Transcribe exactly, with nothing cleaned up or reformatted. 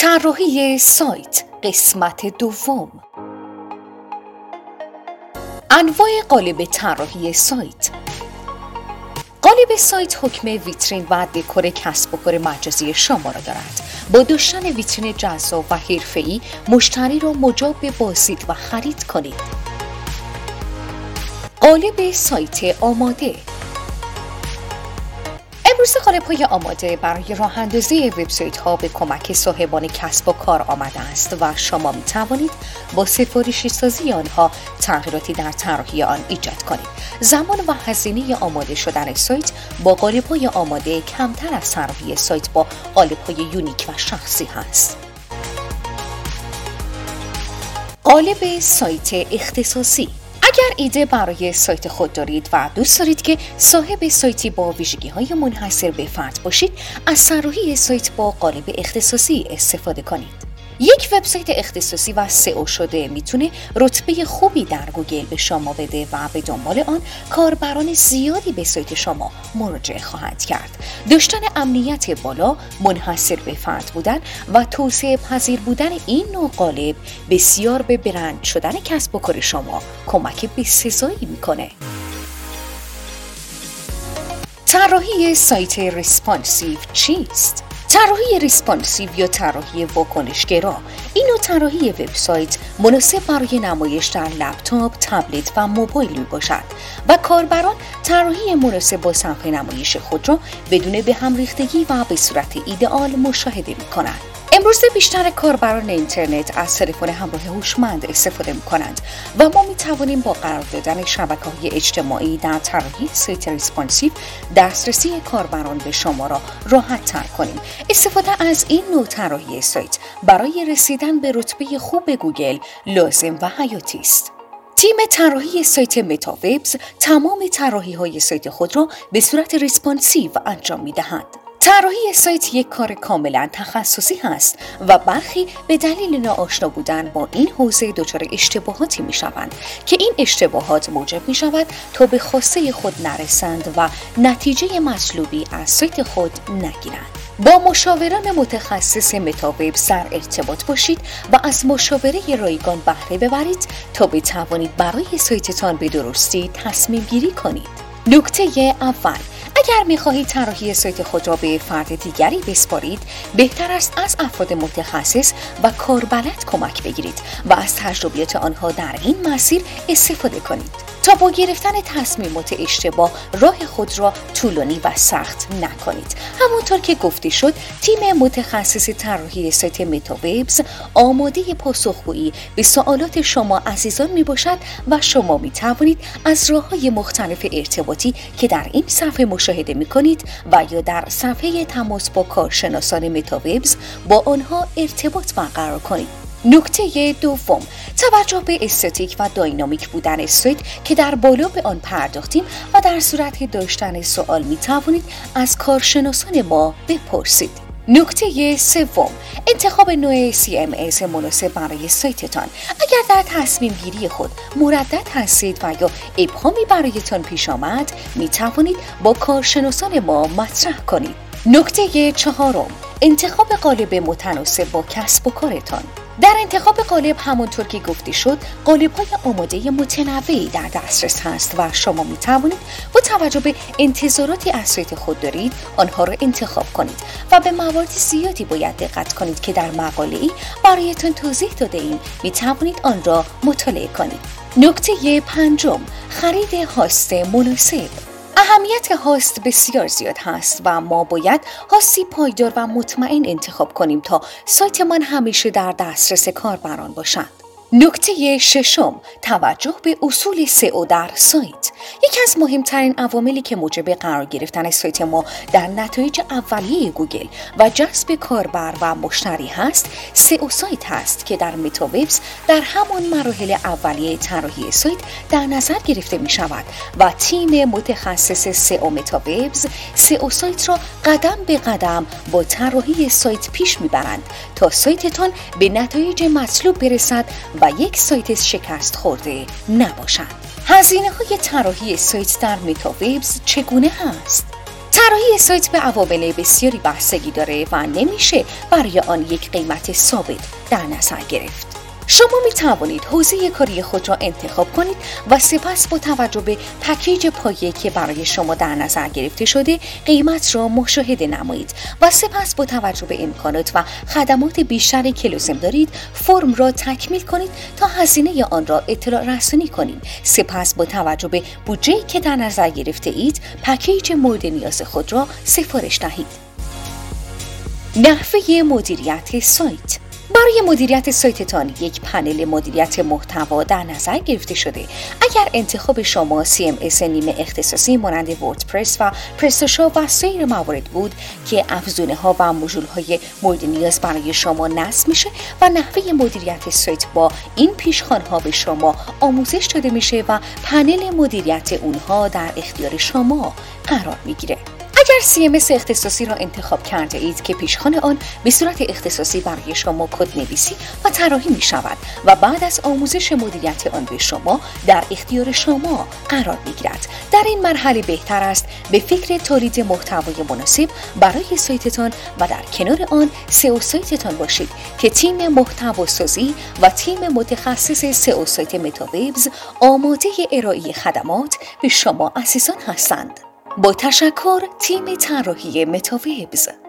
طراحی سایت قسمت دوم. انواع قالب طراحی سایت. قالب سایت حکم ویترین و دکور کسب و کار مجازی شما را دارد. با داشتن ویترین جذاب و حرفه‌ای مشتری را مجاب بازدید و خرید کنید. قالب سایت آماده. امروز قالب‌های آماده برای راه اندازی وبسایت‌ها به کمک صاحبان کسب و کار آمده است و شما می توانید با سفارشی سازی آنها تغییراتی در طراحی آن ایجاد کنید. زمان و هزینه آماده شدن سایت با قالب‌های آماده کمتر از طراحی سایت با قالب‌های یونیک و شخصی هست. قالب سایت اختصاصی. اگر ایده برای سایت خود دارید و دوست دارید که صاحب سایتی با ویژگی‌های منحصر به فرد باشید، از طراحی سایت با قالب اختصاصی استفاده کنید. یک وبسایت اختصاصی و سئو شده میتونه رتبه خوبی در گوگل به شما بده و به دنبال آن کاربران زیادی به سایت شما مراجعه خواهند کرد. داشتن امنیت بالا، منحصر به فرد بودن و توسعه پذیر بودن این نوع قالب بسیار به برند شدن کسب و کار شما کمک بسزایی میکنه. طراحی سایت ریسپانسیو چیست؟ طراحی ریسپانسیو یا طراحی واکنشگرا این نوع طراحی وبسایت مناسب برای نمایش در لپتاپ، تبلت و موبایل می باشد و کاربران طراحی مناسب با صفحه نمایش خود را بدون به هم ریختگی و به صورت ایدئال مشاهده می کنند. امروزه بیشتر کاربران اینترنت از تلفن همراه هوشمند استفاده می کنند و ما می توانیم با قرار دادن شبکه‌های اجتماعی در طراحی سایت ریسپانسیو دسترسی کاربران به شما را راحت تر کنیم. استفاده از این نوع طراحی سایت برای رسیدن به رتبه خوب گوگل لازم و حیاتی است. تیم طراحی سایت متاوبز تمام طراحی‌های سایت خود را به صورت ریسپانسیو انجام می‌دهند. طراحی سایت یک کار کاملا تخصصی هست و برخی به دلیل ناآشنا بودن با این حوزه دچار اشتباهاتی می شوند که این اشتباهات موجب می شود تا به خواسته خود نرسند و نتیجه مطلوبی از سایت خود نگیرند. با مشاوران متخصص متاوبز در ارتباط باشید و از مشاوره رایگان بهره ببرید تا بتوانید برای سایتتان به درستی تصمیم گیری کنید. نکته اول: اگر می‌خواهید طراحی سایت خود را به فرد دیگری بسپارید، بهتر است از افراد متخصص و کاربلد کمک بگیرید و از تجربیات آنها در این مسیر استفاده کنید تا با گرفتن تصمیمات اشتباه راه خود را طولانی و سخت نکنید. همونطور که گفته شد، تیم متخصص طراحی سایت متاوبز آماده پاسخگویی به سوالات شما عزیزان میباشد و شما میتوانید از راه‌های مختلف ارتباطی که در این صفحه مشاهده میکنید و یا در صفحه تماس با کارشناسان متاوبز با آنها ارتباط برقرار کنید. نکته دوم: توجه به استاتیک و داینامیک بودن سایت که در بالا به آن پرداختیم و در صورت داشتن سوال می توانید از کارشناسان ما بپرسید. نکته سوم: انتخاب نوع سی ام اس مناسب برای سایتتان. اگر در تصمیم گیری خود مردد هستید و یا ابهامی برایتان پیش آمد، می توانید با کارشناسان ما مطرح کنید. نکته چهارم: انتخاب قالب متناسب با کسب و کارتان. در انتخاب قالب همونطور که گفته شد، قالب‌های آماده متنوعی در دسترس هست و شما می توانید با توجه به انتظاراتی از سایت خود دارید آنها را انتخاب کنید و به موارد زیادی باید دقت کنید که در مقاله‌ای برایتان توضیح داده ایم. می توانید آن را مطالعه کنید. نکته پنجم: خرید هاست مناسب. اهمیت هاست بسیار زیاد هست و ما باید هاستی پایدار و مطمئن انتخاب کنیم تا سایتمان همیشه در دسترس کاربران باشد. نکته ششم: توجه به اصول سئو در سایت. یکی از مهمترین عواملی که موجب قرار گرفتن سایت ما در نتایج اولیه گوگل و جذب کاربر و مشتری هست، سئو سایت هست که در متاوبز در همان مراحل اولیه طراحی سایت در نظر گرفته می شود و تیم متخصص سئو متاوبز سئو سایت را قدم به قدم با طراحی سایت پیش می برند تا سایتتان به نتایج مطلوب برسد و یک سایت شکست خورده نباشد. هزینه های طراحی سایت در متاوبز چگونه هست؟ طراحی سایت به عوامل بسیاری بستگی داره و نمیشه برای آن یک قیمت ثابت در نظر گرفت. شما می توانید حوزه کاری خود را انتخاب کنید و سپس با توجه به پکیج پایه که برای شما در نظر گرفته شده قیمت را مشاهده نمایید و سپس با توجه به امکانات و خدمات بیشتری که لازم دارید فرم را تکمیل کنید تا هزینه آن را اطلاع رسانی کنید. سپس با توجه به بودجه‌ای که در نظر گرفته اید پکیج مورد نیاز خود را سفارش دهید. نحوه مدیریت سایت. برای مدیریت سایتتان یک پنل مدیریت محتوا در نظر گرفته شده. اگر انتخاب شما سی ام اس نیمه اختصاصی مانند وردپرس و پرستاشاپ و سایر موارد بود که افزونه ها و مژول های مورد نیاز برای شما نصب میشه و نحوه مدیریت سایت با این پیشخوان ها به شما آموزش داده میشه و پنل مدیریت اونها در اختیار شما قرار میگیره. اگر سی ام اس اختصاصی را انتخاب کرده اید که پیشخوان آن به صورت اختصاصی برای شما کد نویسی و طراحی می شود و بعد از آموزش مدیریت آن به شما در اختیار شما قرار می گیرد. در این مرحله بهتر است به فکر تولید محتوای مناسب برای سایتتان و در کنار آن سئو سایتتان باشید که تیم محتوا سازی و تیم متخصص سئو سایت متاوبز آماده ارائه خدمات به شما عزیزان هستند. با تشکر تیم طراحی متاوبز.